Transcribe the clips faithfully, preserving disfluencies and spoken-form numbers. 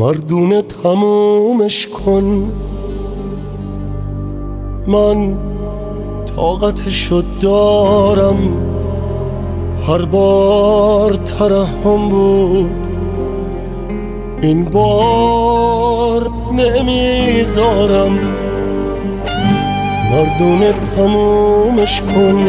مردونه تمومش کن. من طاقتشو دارم، هر بار ترحم بود، این بار نمیذارم. مردونه تمومش کن.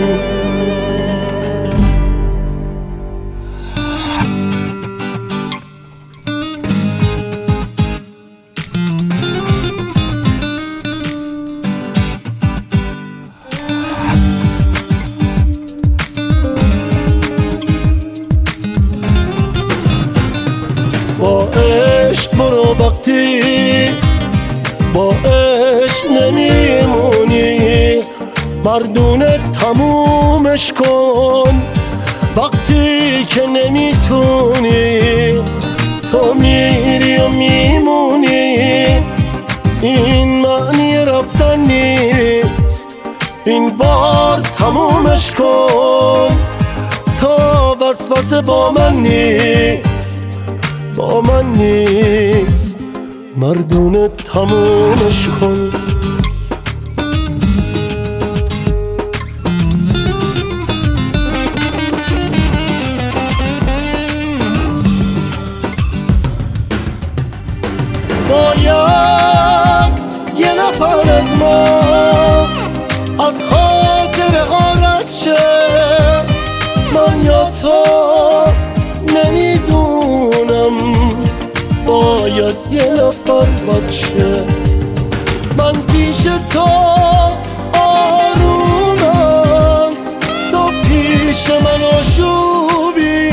با عشق برو، وقتی با عشق نمیمونی مردونه تمومش کن. وقتی که نمیتونی تو میری و میمونی، این معنی رفتن نیست، این بار تمومش کن. تا وسوسه با من نیست، با من نیست، مردونه تمومش کن. باید یه نفر از ما از خاطر غارت شه، من یا تو نمیدونم. باید یه نفر باشه، من پیش تو آرومم، تو پیش من آشوبی.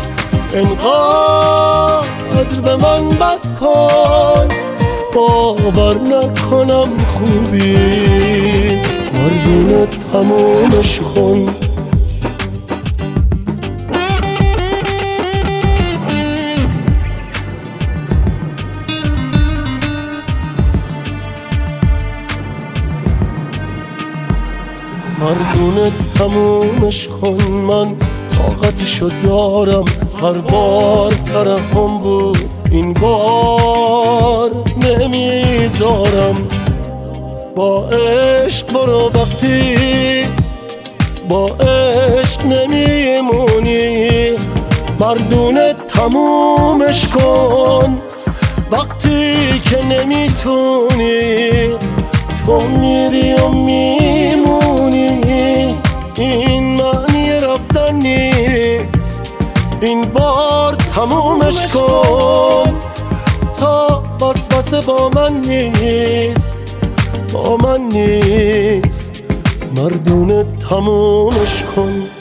انقدر به من بد کن باور نکنم خوبی. مردونه تمومش کن. مردونه تمومش کن. من طاقتشو دارم، هر بار ترحم بود، این بار نمیذارم. با عشق برو، وقتی با عشق نمیمونی مردونه تمومش کن. وقتی که نمیتونی تو میری و میمونی، این معنی رفتن نیست، این بار تمومش کن. تا وسوسه با من نیست، با من نیست، مردونه تمومش کن.